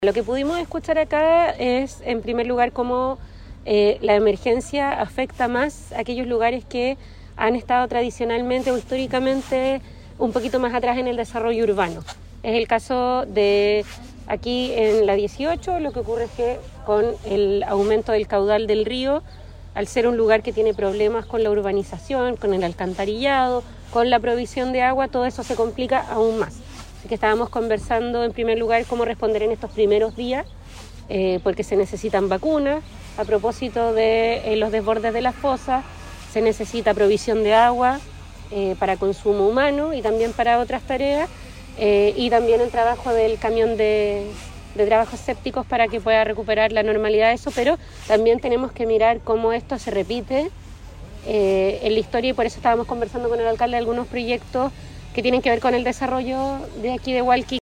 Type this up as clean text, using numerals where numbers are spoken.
Lo que pudimos escuchar acá es, en primer lugar, cómo la emergencia afecta más a aquellos lugares que han estado tradicionalmente o históricamente un poquito más atrás en el desarrollo urbano. Es el caso de aquí en la 18, lo que ocurre es que con el aumento del caudal del río, al ser un lugar que tiene problemas con la urbanización, con el alcantarillado, con la provisión de agua, todo eso se complica aún más. Así que estábamos conversando en primer lugar cómo responder en estos primeros días, porque se necesitan vacunas. A propósito de los desbordes de las fosas, se necesita provisión de agua para consumo humano y también para otras tareas, y también el trabajo del camión de trabajos sépticos para que pueda recuperar la normalidad de eso, pero también tenemos que mirar cómo esto se repite en la historia, y por eso estábamos conversando con el alcalde de algunos proyectos que tienen que ver con el desarrollo de aquí de Hualqui.